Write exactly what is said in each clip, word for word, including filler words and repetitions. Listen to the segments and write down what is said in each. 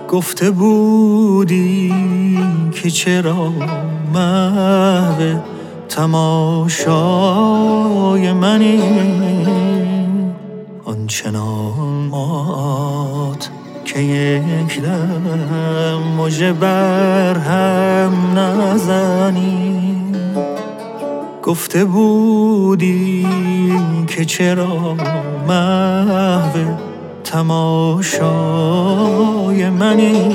گفته بودی که چرا محو تماشای منی، آنچنان مات که یک دم مژه بر هم نزنی. گفته بودی که چرا محو تماشای منی،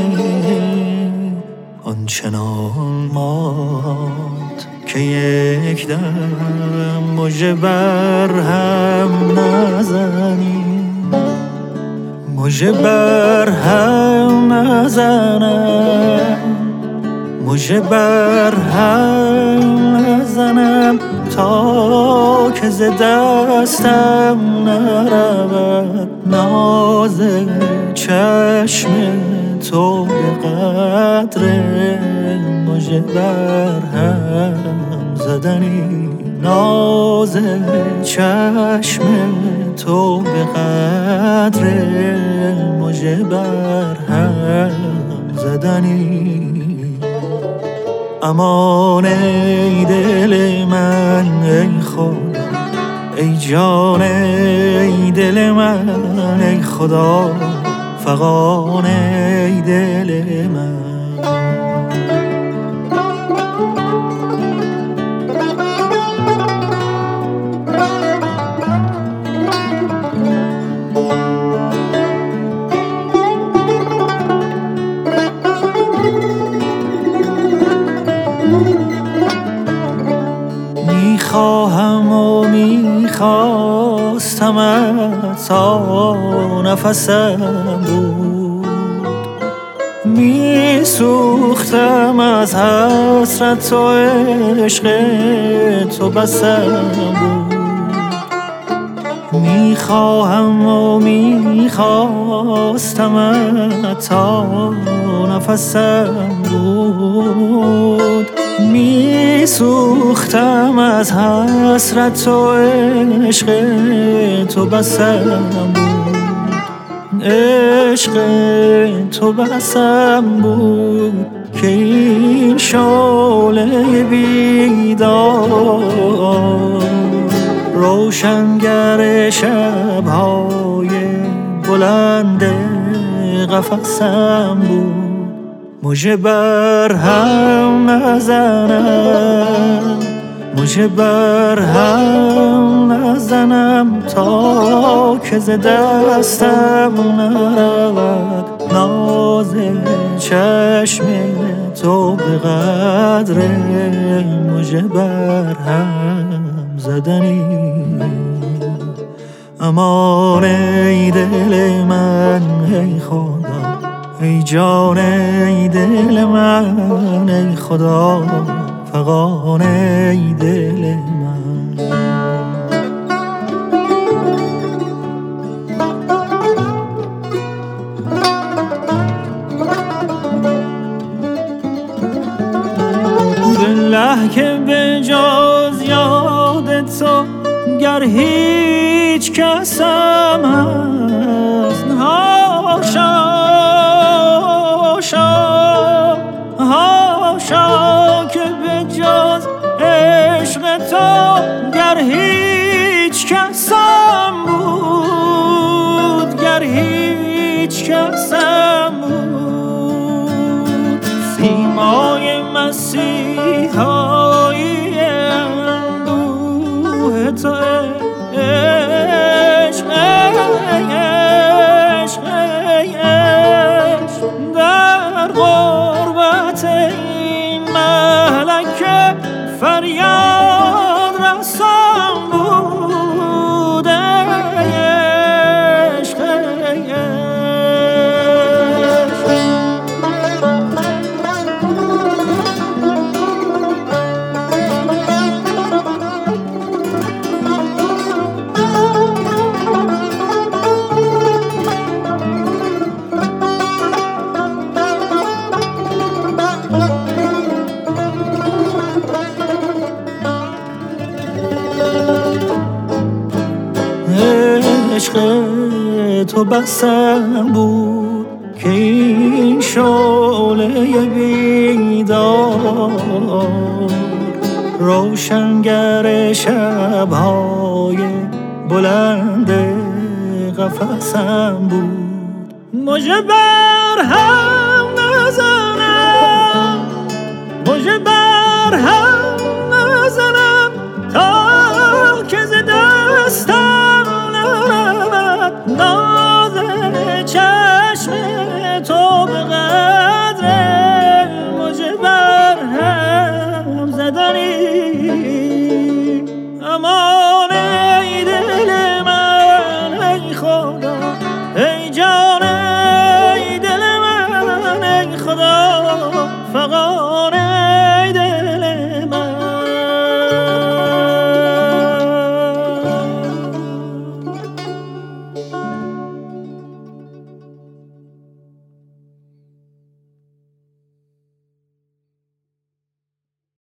آنچنان مات که یک دم مژه بر هم نزنی. مژه بر هم نزنم، مژه بر هم نزنم تا که ز دستم نرود ناز چشم تو به قدر مژه بر هم زدنی. ناز چشم تو به قدر مژه بر هم زدنی. امان ای دل من ای خدا، ای جان ای دل من ای خدا، فغان ای دل من. میخواهم و میخواستمت تا نفسم بود، میسوختم از حسرت و عشق تو بسم بود. میخواهم و میخواستمت تا نفسم بود، میسوختم از حسرت و عشق تو بسم بود. عشق تو بسم بود که این شعله بیدار روشنگر شب‌های بلند قفسم بود. مژه بر هم نزنم، مژه بر هم نزنم تا که ز دستم نرود ناز چشم تو به قدر مژه بر هم زدنی. امان ای دل من ای خدا، ای جان ای دل من ای خدا، فغان ای دل من. بالله که به جز یاد تو گر هیچ کسم هست، هاشا هاشا هاشا که به جز عشق تو گر هیچ کسم بود، گر هیچ کسم بود. سیمای مسیحایی اندوه تو عشق عشق عشق در غربت این ملکه فریاد رسان بود. عشق عشق تو بسم بود که این شعله بیدار، روشنگر شب‌های بلند قفسم بود. مژه بر هم نزنم، مژه بر هم